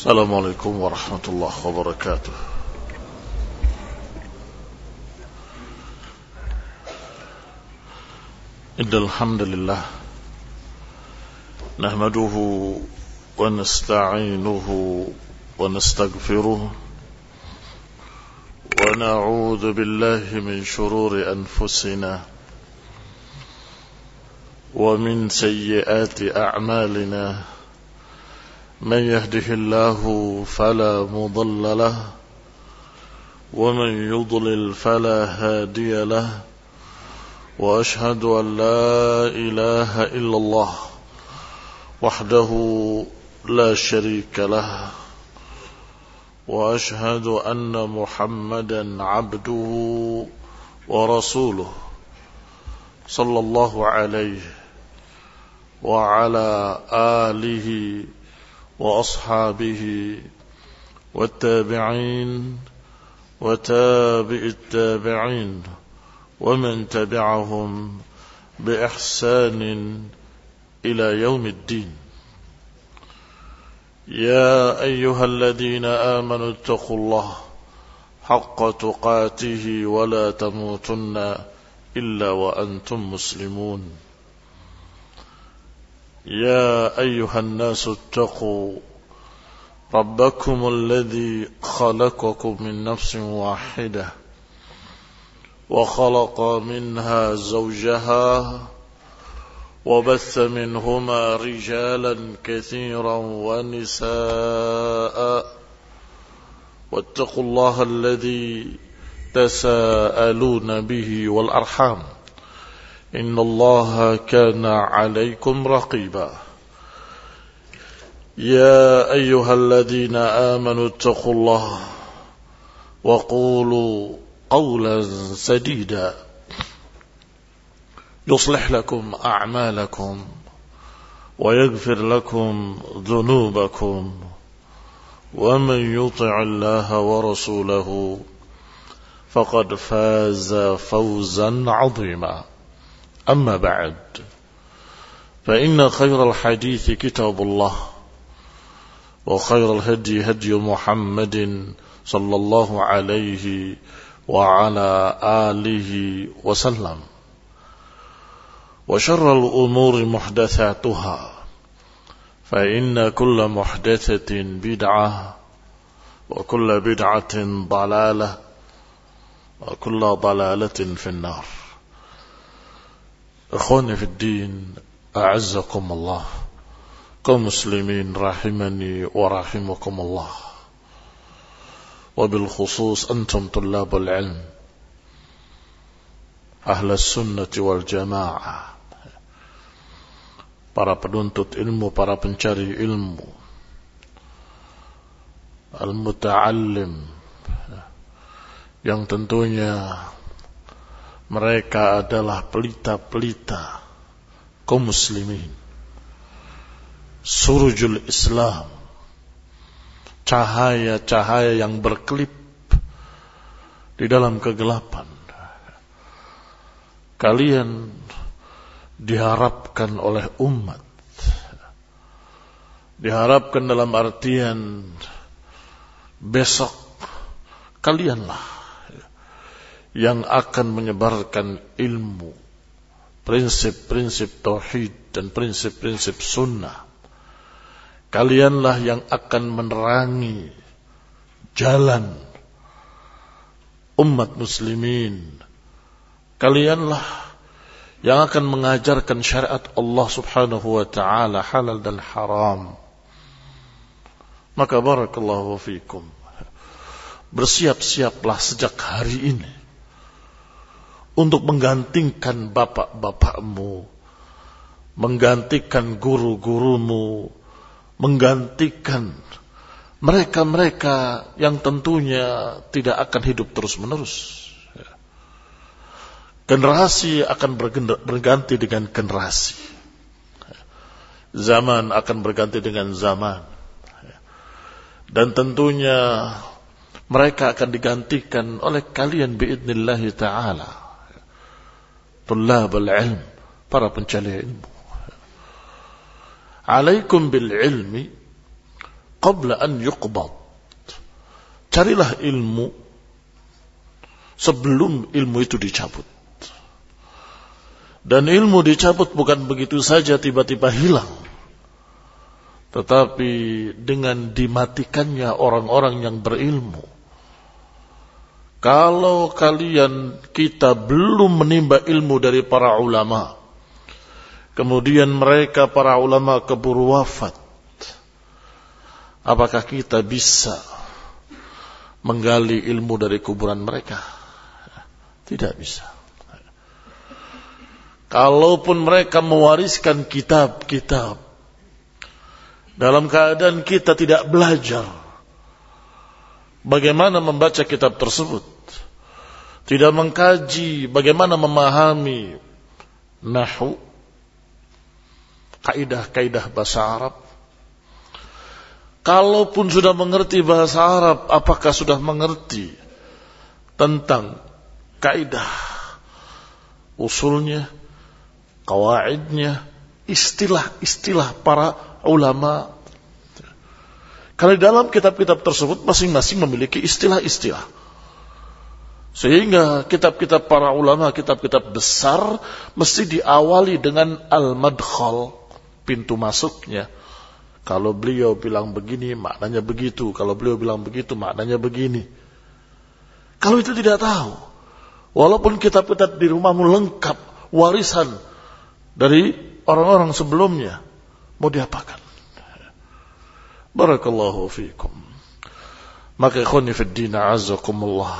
Assalamualaikum warahmatullahi wabarakatuh. Innal hamdalillah nahmaduhu wa nasta'inuhu wa nastaghfiruh wa na'udzu billahi min shururi anfusina wa min sayyiati a'malina. من يهده الله فلا مضل له ومن يضلل فلا هادي له وأشهد أن لا إله إلا الله وحده لا شريك له وأشهد أن محمدا عبده ورسوله صلى الله عليه وعلى آله وأصحابه والتابعين وتابع التابعين ومن تبعهم بإحسان إلى يوم الدين. يا أيها الذين آمنوا اتقوا الله حق تقاته ولا تموتن إلا وأنتم مسلمون. يا أيها الناس اتقوا ربكم الذي خلقكم من نفس واحدة وخلق منها زوجها وبث منهما رجالا كثيرا ونساء واتقوا الله الذي تساءلون به والأرحام إن الله كان عليكم رقيبا. يا أيها الذين آمنوا اتقوا الله وقولوا قولا سديدا يصلح لكم أعمالكم ويغفر لكم ذنوبكم ومن يطع الله ورسوله فقد فاز فوزا عظيما. أما بعد فإن خير الحديث كتاب الله وخير الهدي هدي محمد صلى الله عليه وعلى آله وسلم وشر الأمور محدثاتها فإن كل محدثة بدعة وكل بدعة ضلالة وكل ضلالة في النار. Ikhwani fi din, a'azzakumullah, kaum muslimin rahimani wa rahimakumullah. Wabil khusus antum tullabul ilm, ahlus sunnati wal jamaah, para penuntut ilmu, para pencari ilmu, al-muta'allim, yang tentunya mereka adalah pelita-pelita kaum muslimin, surujul Islam, cahaya-cahaya yang berkelip di dalam kegelapan. Kalian diharapkan oleh umat, diharapkan dalam artian besok kalianlah yang akan menyebarkan ilmu, prinsip-prinsip tauhid dan prinsip-prinsip sunnah. Kalianlah yang akan menerangi jalan umat muslimin. Kalianlah yang akan mengajarkan syariat Allah subhanahu wa ta'ala halal dan haram. Maka barakallahu fikum, bersiap-siaplah sejak hari ini untuk menggantikan bapak-bapakmu, menggantikan guru-gurumu, menggantikan mereka-mereka yang tentunya tidak akan hidup terus-menerus. Generasi akan berganti dengan generasi. Zaman akan berganti dengan zaman. Dan tentunya mereka akan digantikan oleh kalian biidnillahi ta'ala, tullabul ilm, para pencari ilmu. Alaikum bil ilmi qabla an yuqbad. Carilah ilmu sebelum ilmu itu dicabut. Dan ilmu dicabut bukan begitu saja tiba-tiba hilang, tetapi dengan dimatikannya orang-orang yang berilmu. Kalau kita belum menimba ilmu dari para ulama, kemudian mereka para ulama keburu wafat, apakah kita bisa menggali ilmu dari kuburan mereka? Tidak bisa. Kalaupun mereka mewariskan kitab-kitab, dalam keadaan kita tidak belajar bagaimana membaca kitab tersebut, tidak mengkaji bagaimana memahami nahwu, kaidah-kaidah bahasa Arab. Kalaupun sudah mengerti bahasa Arab, apakah sudah mengerti tentang kaidah, usulnya, qawaidnya, istilah-istilah para ulama? Karena dalam kitab-kitab tersebut masing-masing memiliki istilah-istilah. Sehingga kitab-kitab para ulama, kitab-kitab besar, mesti diawali dengan al-madkhal, pintu masuknya. Kalau beliau bilang begini, maknanya begitu. Kalau beliau bilang begitu, maknanya begini. Kalau itu tidak tahu, walaupun kitab-kitab di rumahmu lengkap, warisan dari orang-orang sebelumnya, mau diapakan? Barakallahu fiikum. Maka ikhwani fid din, a'azzakumullah,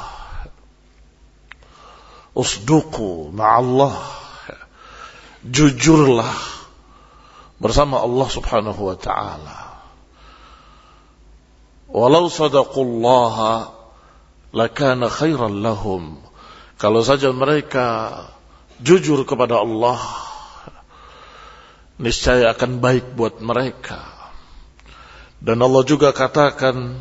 usduqu ma'allah, jujurlah bersama Allah subhanahu wa ta'ala. Walau sadaqullaha lakana khairan lahum. Kalau saja mereka jujur kepada Allah, niscaya akan baik buat mereka. Dan Allah juga katakan,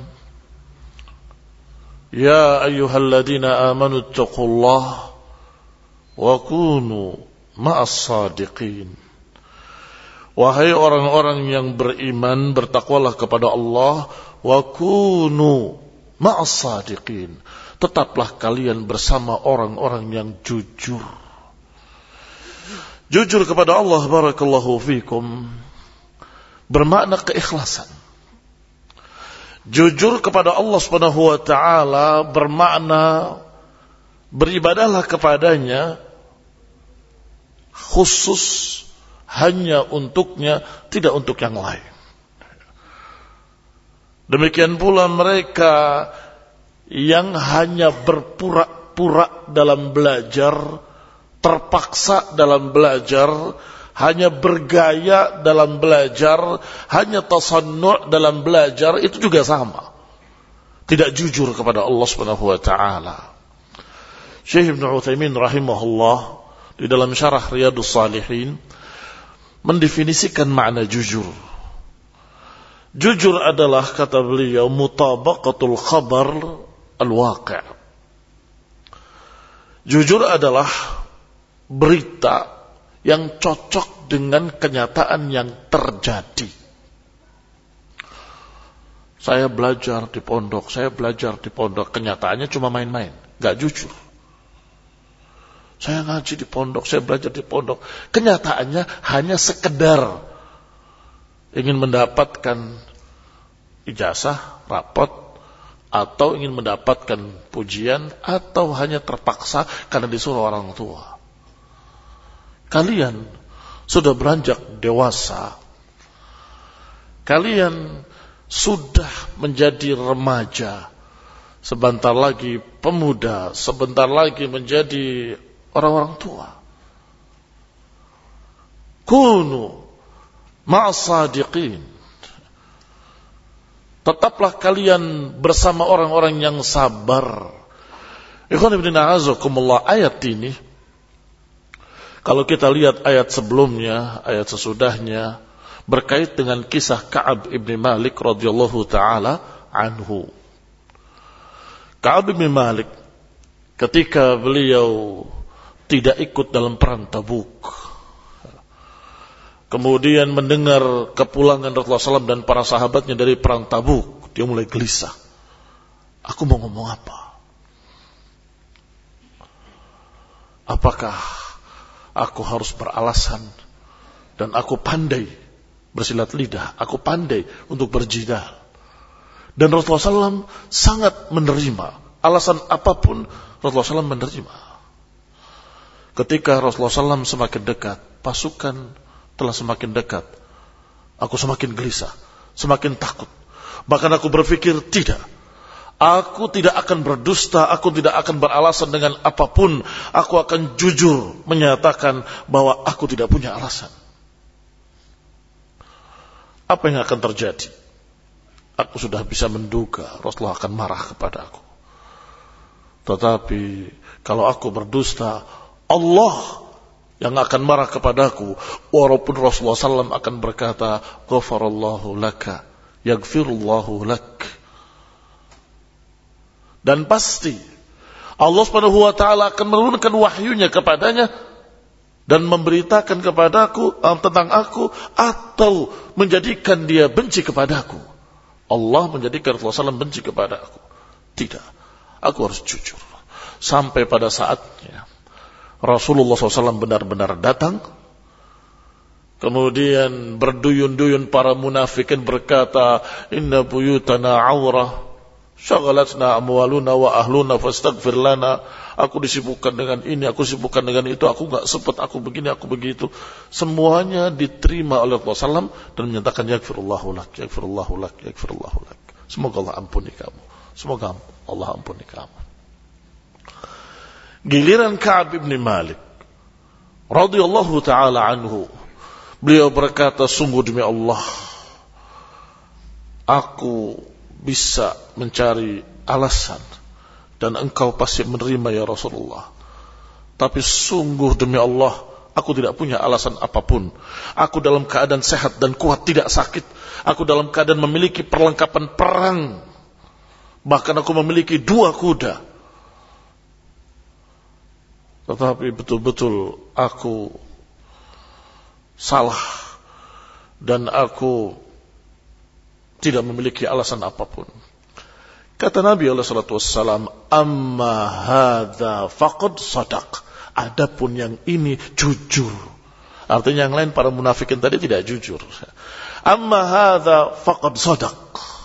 ya ayyuhalladzina amanu taqullaha wa kunu ma'as sadiqin. Wahai orang-orang yang beriman, bertakwalah kepada Allah, wa kunu ma'as sadiqin. Tetaplah kalian bersama orang-orang yang jujur. Jujur kepada Allah, barakallahu fikum, bermakna keikhlasan. Jujur kepada Allah subhanahu wa ta'ala bermakna beribadahlah kepadanya khusus hanya untuknya, tidak untuk yang lain. Demikian pula mereka yang hanya berpura-pura dalam belajar, terpaksa dalam belajar, hanya bergaya dalam belajar, hanya tasannu' dalam belajar, itu juga sama, tidak jujur kepada Allah Subhanahu wa taala. Syekh Ibn Utsaimin rahimahullah di dalam syarah Riyadhus Shalihin mendefinisikan makna jujur. Jujur adalah, kata beliau, mutabaqatul khabar al-waqi'. Jujur adalah berita yang cocok dengan kenyataan yang terjadi. Saya belajar di pondok, kenyataannya cuma main-main, gak jujur. Saya ngaji di pondok, saya belajar di pondok, kenyataannya hanya sekedar ingin mendapatkan ijazah, rapot, atau ingin mendapatkan pujian, atau hanya terpaksa karena disuruh orang tua. Kalian sudah beranjak dewasa, kalian sudah menjadi remaja, sebentar lagi pemuda, sebentar lagi menjadi orang-orang tua. Kunu ma'as sadiqin. Tetaplah kalian bersama orang-orang yang sabar. Ikhwan ibn a'azakumullah, ayat ini, kalau kita lihat ayat sebelumnya, ayat sesudahnya, berkait dengan kisah Ka'ab ibn Malik radhiyallahu ta'ala anhu. Ka'ab ibn Malik, ketika beliau tidak ikut dalam perang Tabuk, kemudian mendengar kepulangan Rasulullah SAW dan para sahabatnya dari perang Tabuk, dia mulai gelisah. Aku mau ngomong apa? Apakah aku harus beralasan? Dan aku pandai bersilat lidah, aku pandai untuk berjidal. Dan Rasulullah SAW sangat menerima alasan apapun. Rasulullah SAW menerima. Ketika Rasulullah SAW semakin dekat, pasukan telah semakin dekat, aku semakin gelisah, semakin takut. Bahkan aku berpikir, tidak, aku tidak akan berdusta, aku tidak akan beralasan dengan apapun. Aku akan jujur menyatakan bahwa aku tidak punya alasan. Apa yang akan terjadi? Aku sudah bisa menduga Rasulullah akan marah kepada aku. Tetapi kalau aku berdusta, Allah yang akan marah kepadaku. Walaupun Rasulullah SAW akan berkata, Ghafarallahu laka, yaghfirullahu lak. Dan pasti Allah Subhanahu wa taala akan menurunkan wahyunya kepadanya dan memberitakan kepadaku tentang aku, atau menjadikan dia benci kepadaku. Allah menjadikan Rasulullah SAW benci kepada aku. Tidak, aku harus jujur. Sampai pada saatnya Rasulullah SAW benar-benar datang, kemudian berduyun-duyun para munafikin berkata, Inna buyutana aurah, syaghalatna amwaluna wa ahluna fastaghfir lana. Aku disibukkan dengan ini, aku disibukkan dengan itu, aku gak sempat, aku begini, aku begitu. Semuanya diterima oleh Rasulullah SAW dan menyatakan yaghfirullahu lak, yaghfirullahu lak, yaghfirullahu lak. Semoga Allah ampuni kamu, semoga Allah ampuni kamu. Giliran Ka'ab ibn Malik radhiyallahu ta'ala anhu, beliau berkata, sungguh demi Allah, aku bisa mencari alasan dan engkau pasti menerima ya Rasulullah. Tapi sungguh demi Allah, aku tidak punya alasan apapun. Aku dalam keadaan sehat dan kuat, tidak sakit. Aku dalam keadaan memiliki perlengkapan perang. Bahkan aku memiliki 2 kuda. Tetapi betul-betul aku salah dan aku tidak memiliki alasan apapun. Kata Nabi SAW, amma hadza faqad sadaq. Adapun yang ini jujur. Artinya yang lain para munafikin tadi tidak jujur. Amma hadza faqad sadaq.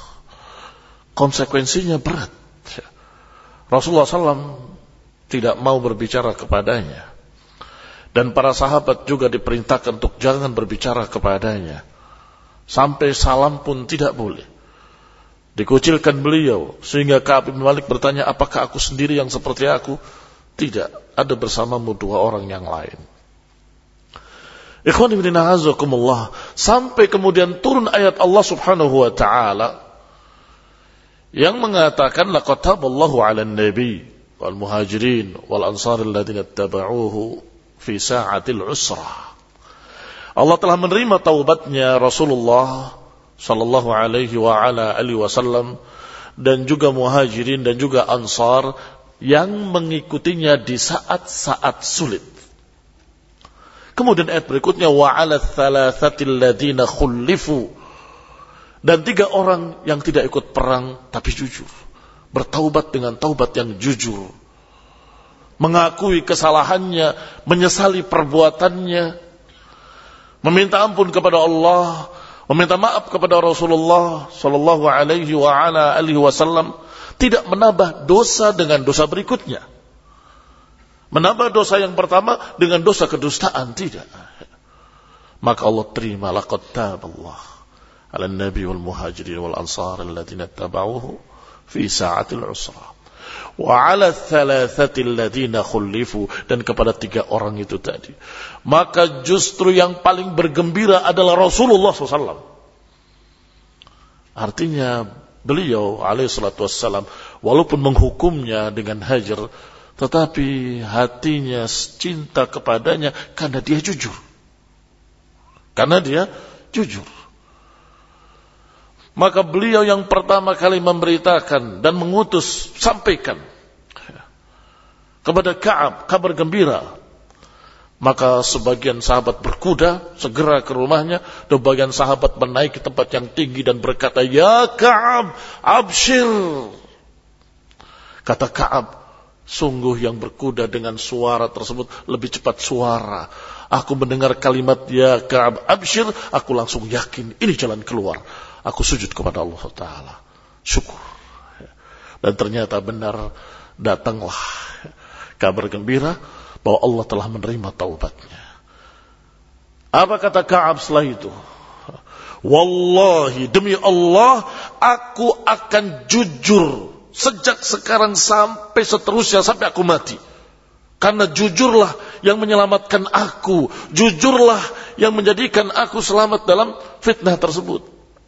Konsekuensinya berat. Rasulullah SAW tidak mau berbicara kepadanya. Dan para sahabat juga diperintahkan untuk jangan berbicara kepadanya. Sampai salam pun tidak boleh. Dikucilkan beliau, sehingga Ka'ab bin Malik bertanya, apakah aku sendiri yang seperti aku? Tidak, ada bersamamu 2 orang yang lain. Ikhwan ibn a'azakumullah, sampai kemudian turun ayat Allah Subhanahu wa ta'ala yang mengatakan, laqad taballahu 'alan nabi wal muhajirin wal ansar alladziina ittaba'uuhu fi sa'atil usrah. Allah telah menerima taubatnya Rasulullah sallallahu alaihi wa ala alihi wasallam dan juga muhajirin dan juga ansar yang mengikutinya di saat-saat sulit. Kemudian ayat berikutnya, wa 'ala thalathatil ladzina khulifu, dan 3 orang yang tidak ikut perang tapi jujur, bertaubat dengan taubat yang jujur, mengakui kesalahannya, menyesali perbuatannya, meminta ampun kepada Allah, meminta maaf kepada Rasulullah sallallahu alaihi wa ala alihi wasallam, tidak menambah dosa dengan dosa berikutnya. Menambah dosa yang pertama dengan dosa kedustaan, tidak. Maka Allah terima, laqad taballahu 'alan nabi wal muhajirin wal ansar alladziina ittaba'uuhu fi sa'atil usra wa 'ala thalathatil ladzina khulifu, dan kepada 3 orang itu tadi. Maka justru yang paling bergembira adalah Rasulullah SAW. Artinya beliau alaihi salatu wassalam walaupun menghukumnya dengan hajar, tetapi hatinya cinta kepadanya karena dia jujur. Karena dia jujur. Maka beliau yang pertama kali memberitakan dan mengutus, sampaikan kepada Ka'ab kabar gembira Maka sebagian sahabat berkuda segera ke rumahnya, dan bagian sahabat menaiki tempat yang tinggi dan berkata, "Ya Ka'ab, abshir." Kata Ka'ab, sungguh yang berkuda dengan suara tersebut lebih cepat suara. Aku mendengar kalimat "Ya Ka'ab, abshir", aku langsung yakin ini jalan keluar. Aku sujud kepada Allah Ta'ala, syukur. Dan ternyata benar, datanglah kabar gembira bahwa Allah telah menerima taubatnya. Apa kata Ka'ab setelah itu? "Wallahi, demi Allah, aku akan jujur sejak sekarang sampai seterusnya, sampai aku mati. Karena jujurlah yang menyelamatkan aku, jujurlah yang menjadikan aku selamat dalam fitnah tersebut."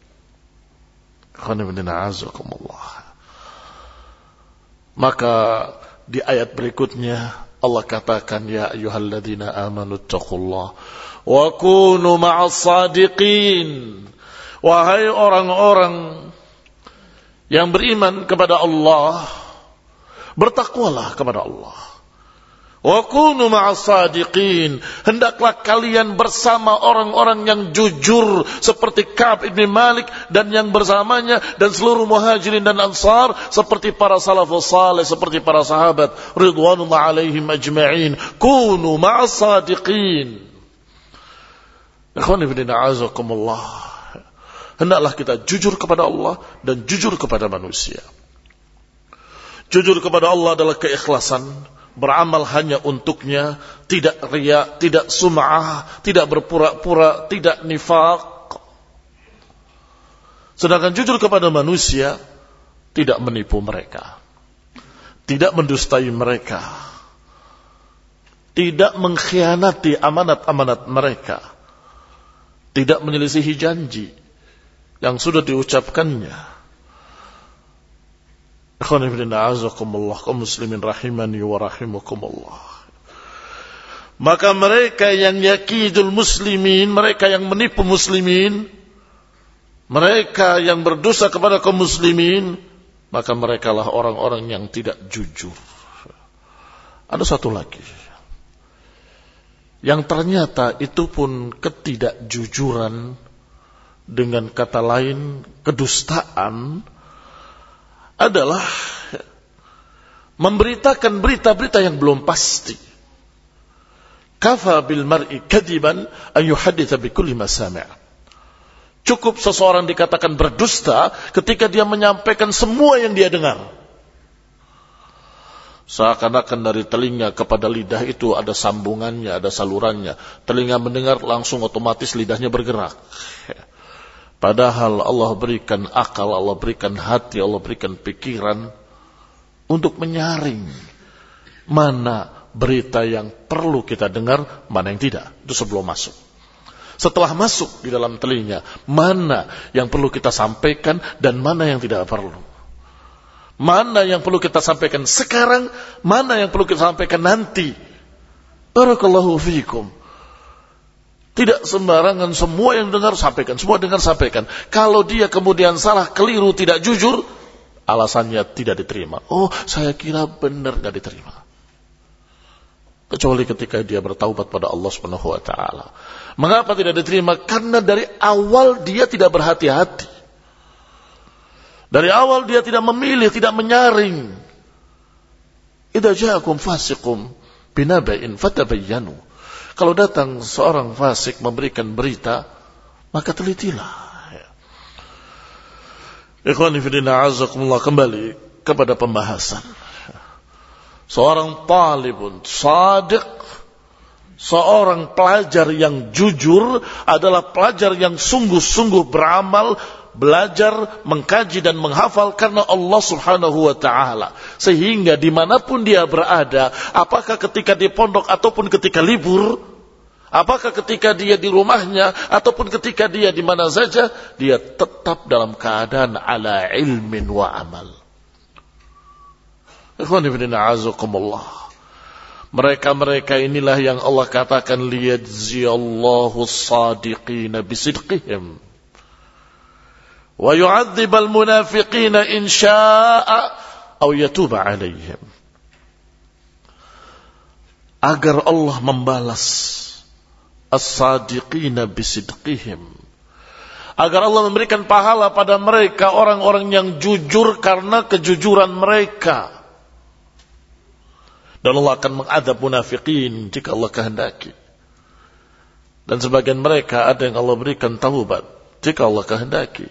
Maka di ayat berikutnya Allah katakan, "Ya ayyuhalladzina amanu taqullaha wa kunu ma'as sadiqin." Wahai orang-orang yang beriman kepada Allah, bertakwalah kepada Allah. Wa kunu ma'as sadiqin, hendaklah kalian bersama orang-orang yang jujur seperti Ka'ab ibn Malik dan yang bersamanya, dan seluruh muhajirin dan ansar seperti para salafus salih, seperti para sahabat ridwanullah alaihim ajma'in. Kunu ma'as sadiqin. Ikhwan fillah, a'azakumullah. Hendaklah kita jujur kepada Allah dan jujur kepada manusia. Jujur kepada Allah adalah keikhlasan, beramal hanya untuknya, tidak riya, tidak sum'ah, tidak berpura-pura, tidak nifaq. Sedangkan jujur kepada manusia, tidak menipu mereka, tidak mendustai mereka, tidak mengkhianati amanat-amanat mereka, tidak menyelisihi janji yang sudah diucapkannya. Kaum muslimin rahimani wa rahimakumullah. Maka mereka yang yakidul muslimin, mereka yang menipu muslimin, mereka yang berdosa kepada kaum muslimin, maka merekalah orang-orang yang tidak jujur. Ada satu lagi yang ternyata itu pun ketidakjujuran, dengan kata lain kedustaan, adalah memberitakan berita-berita yang belum pasti. Kafa bil mar'i kadiban an yuhadditha bi kulli ma sami'a. Cukup seseorang dikatakan berdusta ketika dia menyampaikan semua yang dia dengar. Seakan-akan dari telinga kepada lidah itu ada sambungannya, ada salurannya. Telinga mendengar, langsung otomatis lidahnya bergerak. Padahal Allah berikan akal, Allah berikan hati, Allah berikan pikiran untuk menyaring mana berita yang perlu kita dengar, mana yang tidak. Itu sebelum masuk. Setelah masuk di dalam telinga, mana yang perlu kita sampaikan dan mana yang tidak perlu. Mana yang perlu kita sampaikan sekarang, mana yang perlu kita sampaikan nanti. Barakallahu fiikum. Tidak sembarangan semua yang dengar sampaikan, semua dengar sampaikan. Kalau dia kemudian salah, keliru, tidak jujur, alasannya tidak diterima. Oh, saya kira benar, tidak diterima. Kecuali ketika dia bertaubat pada Allah Subhanahu wa taala. Mengapa tidak diterima? Karena dari awal dia tidak berhati-hati. Dari awal dia tidak memilih, tidak menyaring. Idza ja'akum fasiqun binaba'in fatabayyanu. Kalau datang seorang fasik memberikan berita, maka telitilah. Ikhwani fillah, a'azakumullah, kembali kepada pembahasan. Seorang talibun shadiq, seorang pelajar yang jujur adalah pelajar yang sungguh-sungguh beramal, belajar, mengkaji dan menghafal karena Allah Subhanahu wa ta'ala. Sehingga dimanapun dia berada, apakah ketika di pondok ataupun ketika libur, apakah ketika dia di rumahnya ataupun ketika dia di mana saja, dia tetap dalam keadaan ala ilmin wa amal. Ikhwan ibn a'azakumullah. Mereka-mereka inilah yang Allah katakan liyajziyallahu as-sadiqina bisidqihim wa yu'adzibal munafiqina in syaa'a aw yatuba 'alaihim. agar Allah membalas as-sadiqina bisidqihim, agar Allah memberikan pahala pada mereka orang-orang yang jujur karena kejujuran mereka. Dan Allah akan mengadab munafikin jika Allah kehendaki. Dan sebagian mereka ada yang Allah berikan taubat jika Allah kehendaki.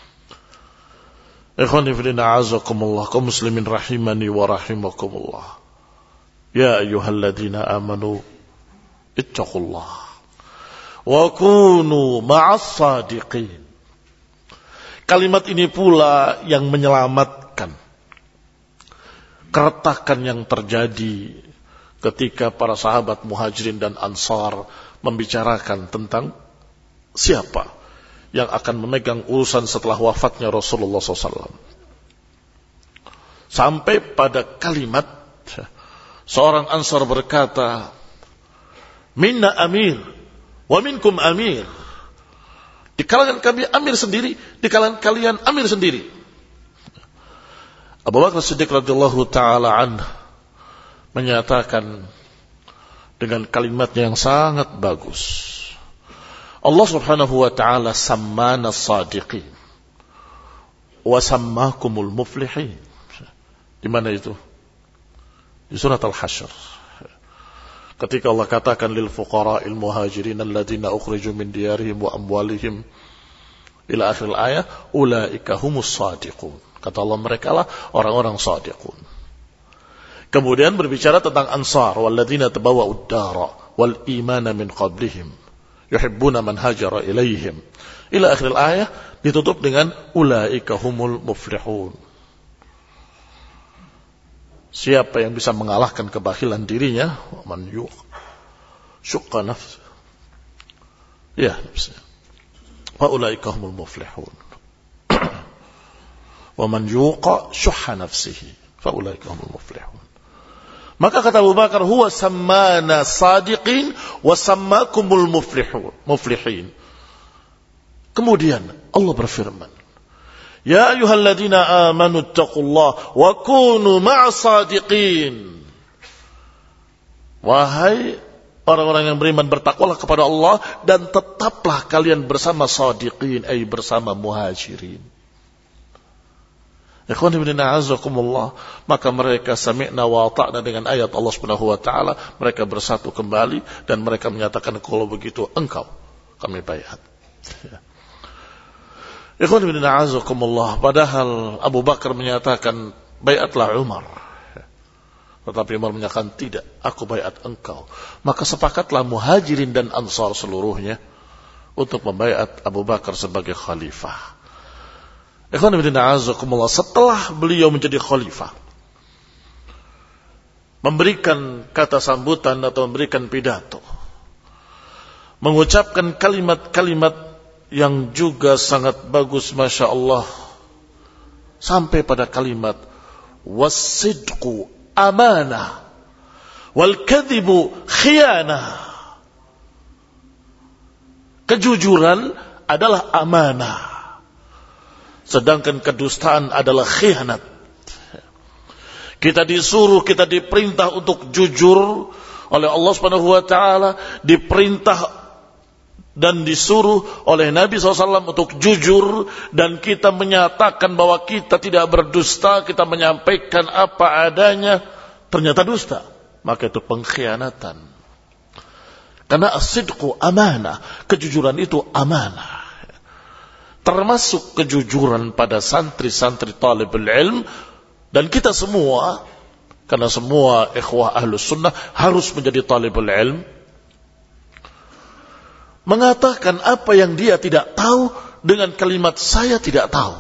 Ikhwani fillah a'azakumullah, kaum muslimin rahimani wa rahimakumullah. Ya ayyuhalladzina amanu ittaqullah wa kunu ma'as sadiqin. Kalimat ini pula yang menyelamatkan keretakan yang terjadi ketika para sahabat Muhajirin dan Ansar membicarakan tentang siapa yang akan memegang urusan setelah wafatnya Rasulullah SAW. Sampai pada kalimat seorang Ansar berkata, minna amir wa minkum amir. Di kalangan kami amir sendiri, di kalangan kalian amir sendiri. Abu Bakar Siddiq radhiyallahu ta'ala anhu menyatakan dengan kalimatnya yang sangat bagus, Allah subhanahu wa ta'ala sammana sadiqin wa sammakumul muflihin. Di mana itu? Di surat Al-Hasyr. Ketika Allah katakan lil fuqara'il muhajirin alladziina ukhriju min diyarihim wa amwalihim ila akhir ayat, ulaika humus shadiqun. Kata Allah, mereka lah orang-orang shadiqun. Kemudian berbicara tentang Ansar, walladziina tabawwa'ud dara wal imana min qablihim yuhibbuna man hajara ilaihim ila akhir ayat, ditutup dengan ulaika humul muflihun. Siapa yang bisa mengalahkan kebakilan dirinya, man yuqqa nafs, ya, wa ulaika humul muflihun. Wa man yuqa syuhha nafsihi fa ulaika humul muflihun. Maka kata Abu Bakar, huwa sammana sadiqin wa sammakumul muflihin. Kemudian Allah berfirman, ya ayyuhalladzina amanu ittaqullaha wa kunu ma'as sadiqin. Wahai orang-orang yang beriman, bertakwalah kepada Allah dan tetaplah kalian bersama sadiqin, ay bersama muhajirin. Ikhwan ibn a'azakumullah, maka mereka sami'na wa ata'na dengan ayat Allah Subhanahu wa taala, mereka bersatu kembali dan mereka menyatakan, kalau begitu engkau kami baiat. Ikhwan ibn a'azakumullah, padahal Abu Bakar menyatakan baiatlah Umar. Tetapi Umar menyatakan tidak, aku baiat engkau. Maka sepakatlah Muhajirin dan Ansar seluruhnya untuk membaiat Abu Bakar sebagai khalifah. Ikhwan ibn a'azakumullah, setelah beliau menjadi khalifah, memberikan kata sambutan atau memberikan pidato, mengucapkan kalimat-kalimat yang juga sangat bagus, Masya Allah, sampai pada kalimat was-sidqu amanah wal-kadhibu khiyanah. Kejujuran adalah amanah, sedangkan kedustaan adalah khianat. Kita disuruh, kita diperintah untuk jujur oleh Allah Subhanahu wa taala, diperintah dan disuruh oleh Nabi SAW untuk jujur, dan kita menyatakan bahwa kita tidak berdusta, kita menyampaikan apa adanya, ternyata dusta, maka itu pengkhianatan. Karena as-sidqu amanah, kejujuran itu amanah. Termasuk kejujuran pada santri-santri talibul ilm, dan kita semua, karena semua ikhwah ahlus sunnah harus menjadi talibul ilm, mengatakan apa yang dia tidak tahu dengan kalimat saya tidak tahu.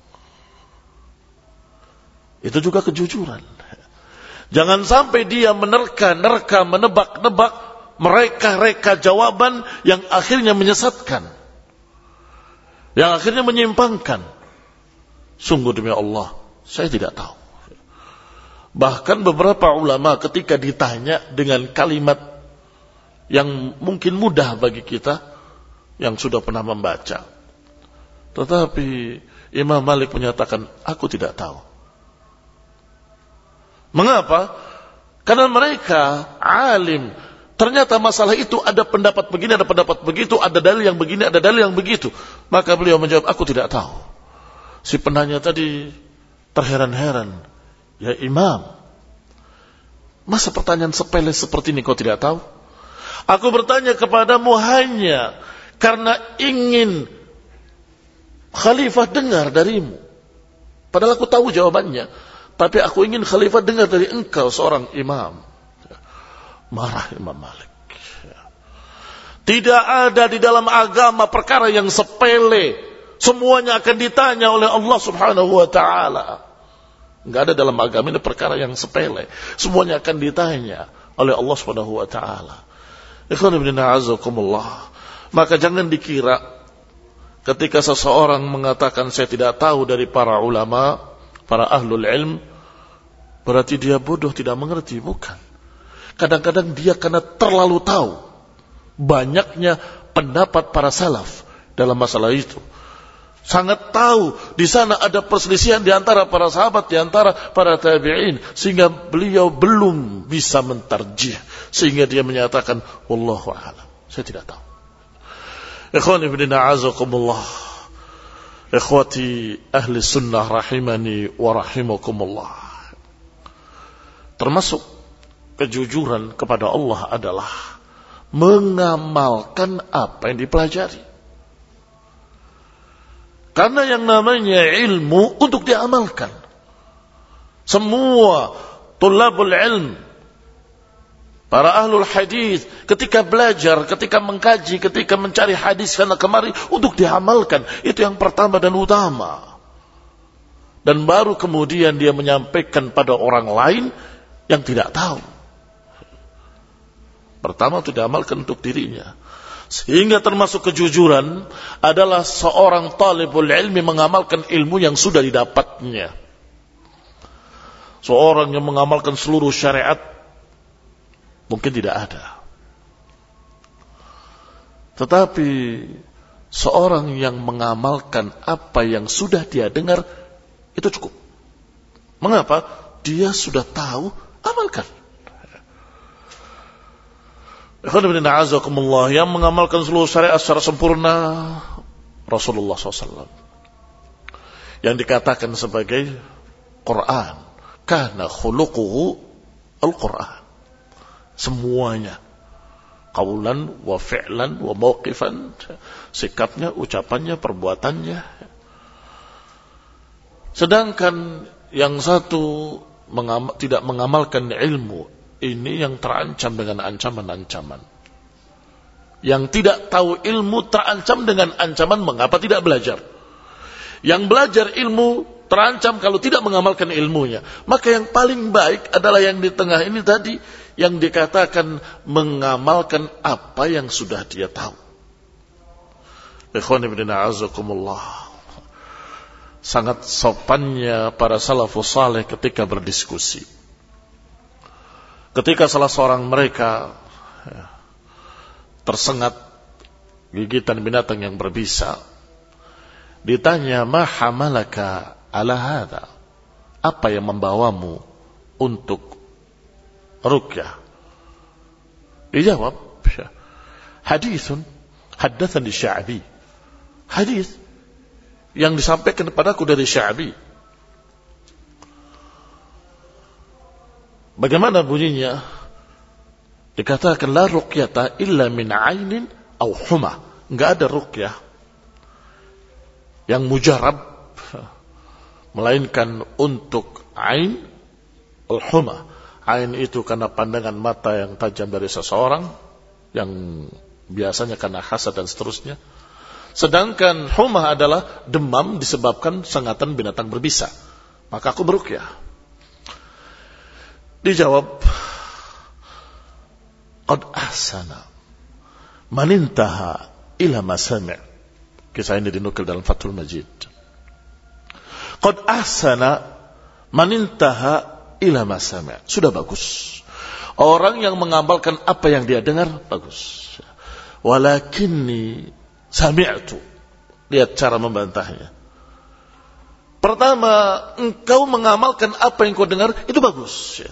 Itu juga kejujuran. Jangan sampai dia menerka-nerka, menebak-nebak, mereka-reka jawaban yang akhirnya menyesatkan, yang akhirnya menyimpangkan. Sungguh demi Allah, saya tidak tahu. Bahkan beberapa ulama ketika ditanya dengan kalimat yang mungkin mudah bagi kita yang sudah pernah membaca, tetapi Imam Malik menyatakan, aku tidak tahu. Mengapa? Karena mereka alim. Ternyata masalah itu ada pendapat begini, ada pendapat begitu, ada dalil yang begini, ada dalil yang begitu. Maka beliau menjawab, aku tidak tahu. Si penanya tadi terheran-heran. Ya imam, masa pertanyaan sepele seperti ini kau tidak tahu? Aku bertanya kepadamu hanya karena ingin khalifah dengar darimu. Padahal aku tahu jawabannya. Tapi aku ingin khalifah dengar dari engkau seorang imam. Marah Imam Malik. Tidak ada di dalam agama perkara yang sepele. Semuanya akan ditanya oleh Allah subhanahu wa ta'ala. Enggak ada dalam agama ini perkara yang sepele. Semuanya akan ditanya oleh Allah subhanahu wa ta'ala. Ikhwan ibn a'azakumullah. Maka jangan dikira ketika seseorang mengatakan saya tidak tahu dari para ulama, para ahlul ilm, berarti dia bodoh, tidak mengerti. Bukan. Kadang-kadang dia karena terlalu tahu banyaknya pendapat para salaf dalam masalah itu. Sangat tahu di sana ada perselisihan di antara para sahabat, di antara para tabi'in, sehingga beliau belum bisa mentarjih, sehingga dia menyatakan wallahu a'lam, saya tidak tahu. Ikhwan ibn a'azakumullah, ikhwati ahli sunnah rahimani wa rahimakumullah. Termasuk kejujuran kepada Allah adalah mengamalkan apa yang dipelajari. Karena yang namanya ilmu untuk diamalkan. Semua tulabul ilm, para ahlul hadis, ketika belajar, ketika mengkaji, ketika mencari hadis sana kemari untuk diamalkan, itu yang pertama dan utama. Dan baru kemudian dia menyampaikan pada orang lain yang tidak tahu. Pertama itu diamalkan untuk dirinya. Sehingga termasuk kejujuran adalah seorang talibul ilmi mengamalkan ilmu yang sudah didapatnya. Seorang yang mengamalkan seluruh syariat mungkin tidak ada. Tetapi seorang yang mengamalkan apa yang sudah dia dengar itu cukup. Mengapa? Dia sudah tahu, amalkan. Yang mengamalkan seluruh syariat secara sempurna Rasulullah SAW, yang dikatakan sebagai Quran, kana khuluquhu al-Quran. Semuanya, qaulan wa fi'lan wa mauqifan, sikapnya, ucapannya, perbuatannya. Sedangkan yang satu tidak mengamalkan ilmu, ini yang terancam dengan ancaman-ancaman. Yang tidak tahu ilmu terancam dengan ancaman mengapa tidak belajar. Yang belajar ilmu terancam kalau tidak mengamalkan ilmunya. Maka yang paling baik adalah yang di tengah ini tadi, yang dikatakan mengamalkan apa yang sudah dia tahu. Ikhwan ibn a'azakumullah. Sangat sopannya para salafus saleh ketika berdiskusi. Ketika salah seorang mereka tersengat gigitan binatang yang berbisa, ditanya, ma hamalaka ala hadha, apa yang membawamu untuk ruqyah? Dijawab, hadithun haddatsani Sya'bi, hadis yang disampaikan kepadaku dari Sya'bi. Bagaimana bunyinya? Dikatakan la ruqyata illa min ainin aw huma. Enggak ada ruqyah yang mujarab melainkan untuk ain al-huma. Ain itu karena pandangan mata yang tajam dari seseorang, yang biasanya karena hasad dan seterusnya. Sedangkan huma adalah demam disebabkan sengatan binatang berbisa. Maka aku beruqyah. Dijawab, qad ahsana man intaha ila ma sami'. Kisah ini dinukil dalam Fathul Majid. Qad ahsana man intaha ila ma sami'. Sudah bagus. Orang yang mengamalkan apa yang dia dengar, bagus. Walakinni sami'tu. Lihat cara membantahnya. Pertama, engkau mengamalkan apa yang kau dengar, itu bagus.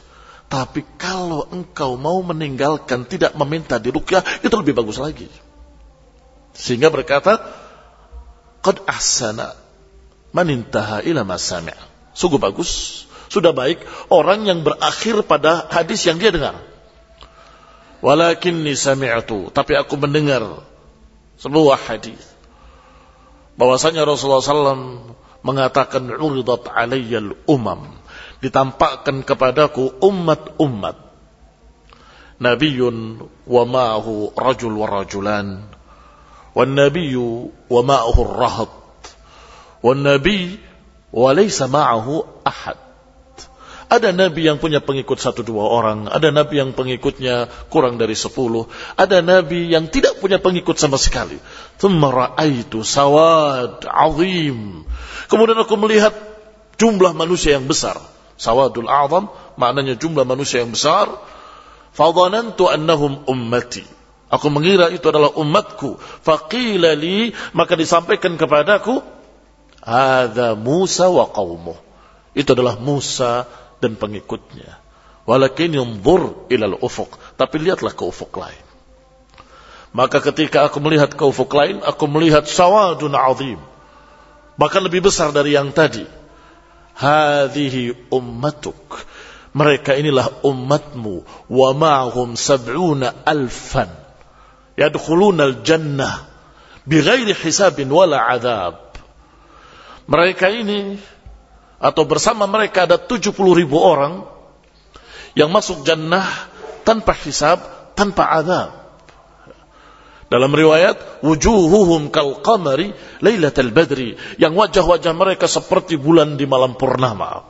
Tapi kalau engkau mau meninggalkan, tidak meminta diruqyah, itu lebih bagus lagi. Sehingga berkata, qad ahsana man intaha ila ma sami'. Sungguh bagus, sudah baik orang yang berakhir pada hadis yang dia dengar. Walakinni sami'tu, tapi aku mendengar sebuah hadis bahwasanya Rasulullah SAW mengatakan, uridat alayyal umam, ditampakkan kepadaku umat-umat, nabiyyun wa ma'ahu rajul wa rajulan, wan nabiyyu wa ma'ahu ar-rahat, wan nabiy wa laysa ma'ahu ahad. Ada nabi yang punya pengikut 1-2 orang, ada nabi yang pengikutnya kurang dari 10, ada nabi yang tidak punya pengikut sama sekali. Thumma ra'aitu sawad 'azim. Kemudian aku melihat jumlah manusia yang besar. Sawadul a'zam maknanya jumlah manusia yang besar. Fadhanantu annahum ummati. Aku mengira itu adalah umatku. Faqila li, maka disampaikan kepadaku, hadza Musa wa qaumuh. Itu adalah Musa dan pengikutnya. Walakin yanzur ilal ufuq, tapi lihatlah ke ufuk lain. Maka ketika aku melihat ke ufuk lain, aku melihat sawadun azim, bahkan lebih besar dari yang tadi. Hadhihi ummatuk, mereka inilah umatmu, wa ma'hum 70,000 yadkhuluna al-jannah bighairi hisabin wala adab. Mereka ini, atau bersama mereka ada 70.000 orang yang masuk jannah tanpa hisab, tanpa azab. Dalam riwayat, wujuhuhum kal qamari lailatal badri, yang wajah-wajah mereka seperti bulan di malam purnama.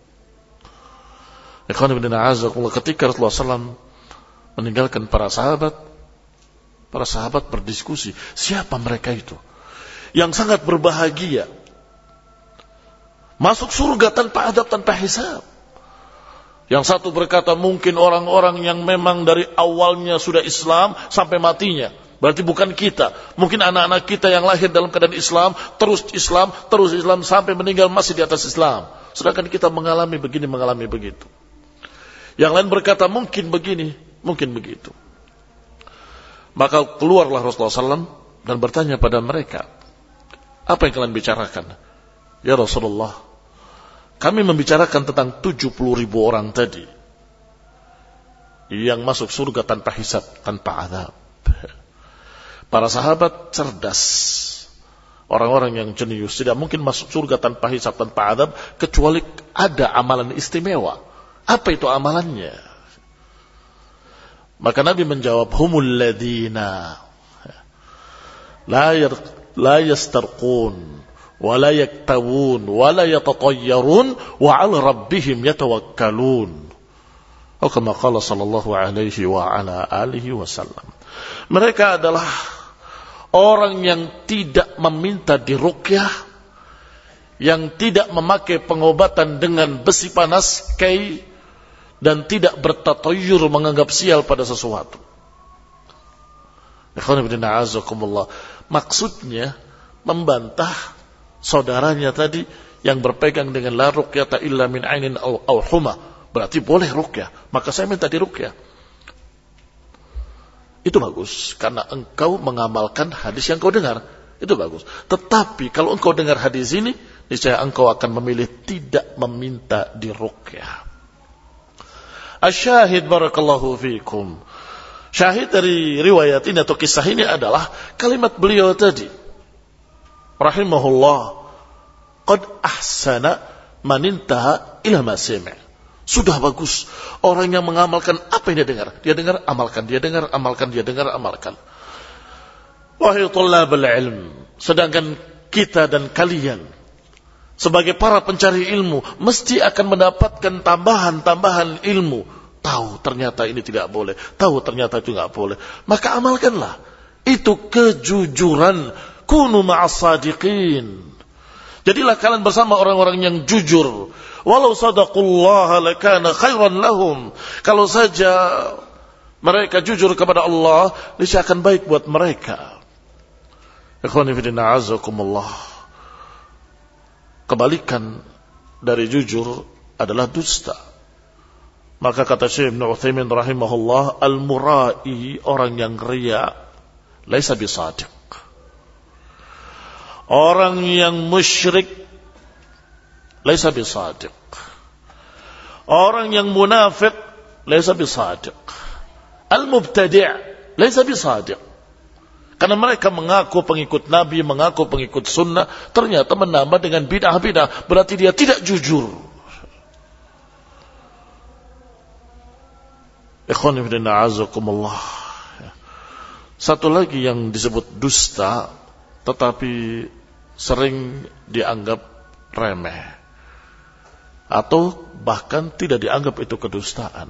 Ikhwan ibn a'azakullah, ketika Rasulullah SAW meninggalkan para sahabat berdiskusi, siapa mereka itu yang sangat berbahagia, masuk surga tanpa adab, tanpa hisab. Yang satu berkata, mungkin orang-orang yang memang dari awalnya sudah Islam sampai matinya. Berarti bukan kita. Mungkin anak-anak kita yang lahir dalam keadaan Islam, terus Islam sampai meninggal masih di atas Islam. Sedangkan kita mengalami begini, mengalami begitu. Yang lain berkata, mungkin begini, mungkin begitu. Maka keluarlah Rasulullah SAW dan bertanya pada mereka, apa yang kalian bicarakan? Ya Rasulullah, kami membicarakan tentang 70.000 orang tadi yang masuk surga tanpa hisab, tanpa azab. Para sahabat cerdas, orang-orang yang jenius, tidak mungkin masuk surga tanpa hisab, tanpa azab, kecuali ada amalan istimewa. Apa itu amalannya? Maka Nabi menjawab, humul ladina la yastarqun wa la yaktawun wa la yatatayyarun wa 'ala rabbihim yatawakkalun. Atau kama qala sallallahu alaihi wa ala alihi wasallam. Mereka adalah orang yang tidak meminta diruqyah, yang tidak memakai pengobatan dengan besi panas, kai, dan tidak bertatayyur, menganggap sial pada sesuatu. Ikhwan ibn a'azakumullah, maksudnya membantah saudaranya tadi yang berpegang dengan la ruqyata illa min ainin aw huma, berarti boleh ruqyah, maka saya minta diruqyah. Itu bagus, karena engkau mengamalkan hadis yang kau dengar. Itu bagus. Tetapi kalau engkau dengar hadis ini, niscaya engkau akan memilih tidak meminta diruqyah. Asyahid barakallahu fikum. Syahid dari riwayat ini atau kisah ini adalah kalimat beliau tadi. Rahimahullah. Qad ahsana man intaha ila ma sami'. Sudah bagus orang yang mengamalkan apa yang dia dengar. Dia dengar, amalkan. Dia dengar, amalkan. Dia dengar, amalkan. Wahai tullabul ilm, sedangkan kita dan kalian sebagai para pencari ilmu mesti akan mendapatkan tambahan ilmu. Tahu ternyata ini tidak boleh, tahu ternyata itu tidak boleh, maka amalkanlah. Itu kejujuran. Kunu ma'as sadiqin. Jadilah kalian bersama orang-orang yang jujur. Walau sadaqullah lakana khairan lahum. Kalau saja mereka jujur kepada Allah, niscaya akan baik buat mereka. Ikhwani fillah azakumullah. Kebalikan dari jujur adalah dusta. Maka kata Syekh Ibn Utsaimin rahimahullah, al-mura'i, orang yang riya, laisa bisadiq. Orang yang musyrik, laisa bisadiq. Orang yang munafik, laisa bisadiq. Al-mubtadi' laisa bisadiq. Karena mereka mengaku pengikut Nabi, mengaku pengikut sunnah, ternyata menambah dengan bid'ah-bid'ah, berarti dia tidak jujur. Ikhwan fillah a'azakumullah. Satu lagi yang disebut dusta, tetapi sering dianggap remeh, atau bahkan tidak dianggap itu kedustaan.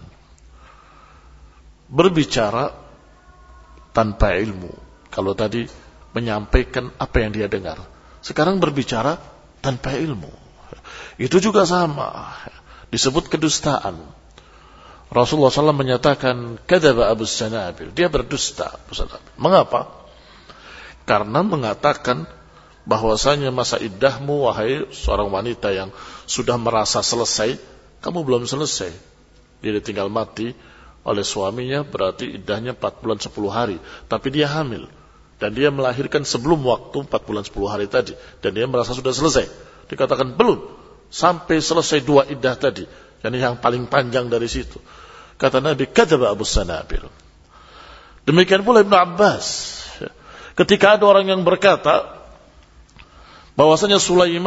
Berbicara tanpa ilmu. Kalau tadi menyampaikan apa yang dia dengar, sekarang berbicara tanpa ilmu. Itu juga sama, disebut kedustaan. Rasulullah SAW menyatakan, kadzaba Abu Sanabil, dia berdusta. Mengapa? Karena mengatakan bahwasanya masa iddahmu, wahai seorang wanita yang sudah merasa selesai, kamu belum selesai. Dia tinggal mati oleh suaminya, berarti iddahnya 4 bulan 10 hari. Tapi dia hamil. Dan dia melahirkan sebelum waktu 4 bulan 10 hari tadi. Dan dia merasa sudah selesai. Dikatakan belum. Sampai selesai 2 iddah tadi. Yani yang paling panjang dari situ. Kata Nabi, kadzaba Abu Sanabil. Demikian pula Ibnu Abbas. Ketika ada orang yang berkata bahwasanya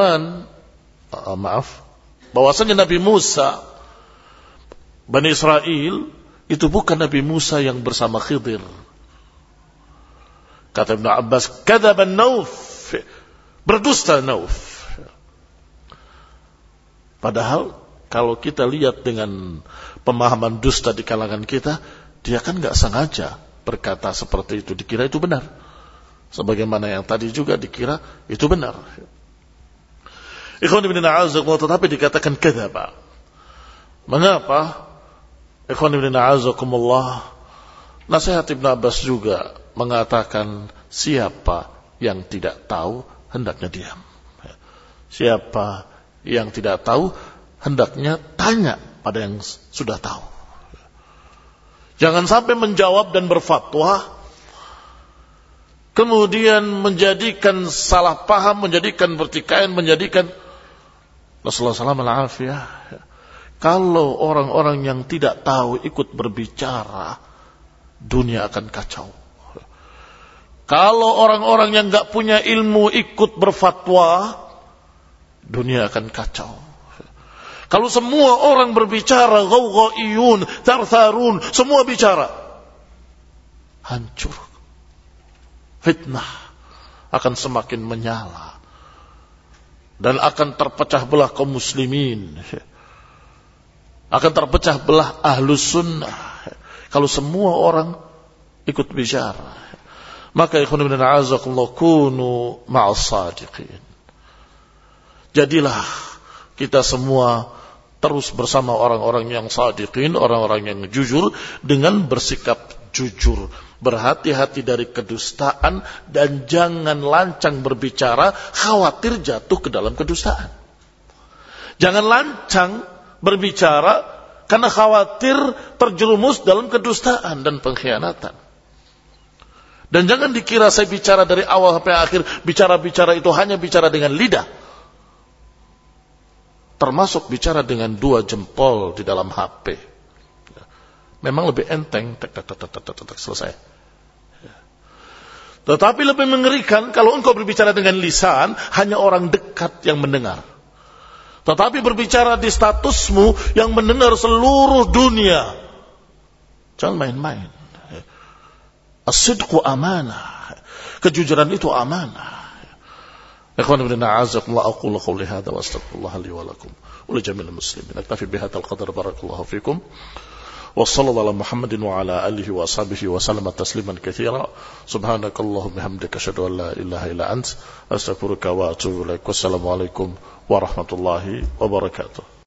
bahwasanya Nabi Musa Bani Israel itu bukan Nabi Musa yang bersama Khidir. Kata Ibnu Abbas, kadzaba Nauf, berdusta Nauf. Padahal kalau kita lihat dengan pemahaman dusta di kalangan kita, dia kan nggak sengaja berkata seperti itu, dikira itu benar. Sebagaimana yang tadi juga dikira itu benar. Ikhwan ibn a'azakumullah, tetapi dikatakan kadzaba. Mengapa? Ikhwan ibn a'azakumullah, nasihat Ibn Abbas juga mengatakan siapa yang tidak tahu hendaknya diam. Siapa yang tidak tahu hendaknya tanya pada yang sudah tahu. Jangan sampai menjawab dan berfatwa, kemudian menjadikan salah paham, menjadikan pertikaian, menjadikan Rasulullah SAW. Kalau orang-orang yang tidak tahu ikut berbicara, dunia akan kacau. Kalau orang-orang yang gak punya ilmu ikut berfatwa, dunia akan kacau. Kalau semua orang berbicara, ghawghaiyun, tartharun, semua bicara, hancur. Fitnah akan semakin menyala. Dan akan terpecah belah kaum muslimin. Akan terpecah belah ahlus sunnah. Kalau semua orang ikut bicara. Maka ikhwan ibn a'azakumullah, kunu ma'as sadiqin. Jadilah kita semua terus bersama orang-orang yang sadiqin, orang-orang yang jujur, dengan bersikap jujur. Berhati-hati dari kedustaan dan jangan lancang berbicara, khawatir jatuh ke dalam kedustaan. Jangan lancang berbicara karena khawatir terjerumus dalam kedustaan dan pengkhianatan. Dan jangan dikira saya bicara dari awal sampai akhir, bicara-bicara itu hanya bicara dengan lidah. Termasuk bicara dengan 2 jempol di dalam HP. Memang lebih enteng, selesai. Tetapi lebih mengerikan kalau engkau berbicara dengan lisan, hanya orang dekat yang mendengar. Tetapi berbicara di statusmu yang mendengar seluruh dunia. Jangan main-main. As-sidqu amanah. Kejujuran itu amanah. Ikhwan ibn a'azakumullah, aqulu qawli hadha wa astaghfirullah li wa lakum wa li jami'il muslimin. Aktafi bihadzal qadar, barakallahu fikum. Wa sallallahu ala Muhammadin wa ala alihi wa ashabihi wa sallama tasliman katsira. Subhanakallahumma bihamdika asyhadu an la ilaha illa anta astaghfiruka wa atubu ilaik. Wassalamu alaikum warahmatullahi wabarakatuh.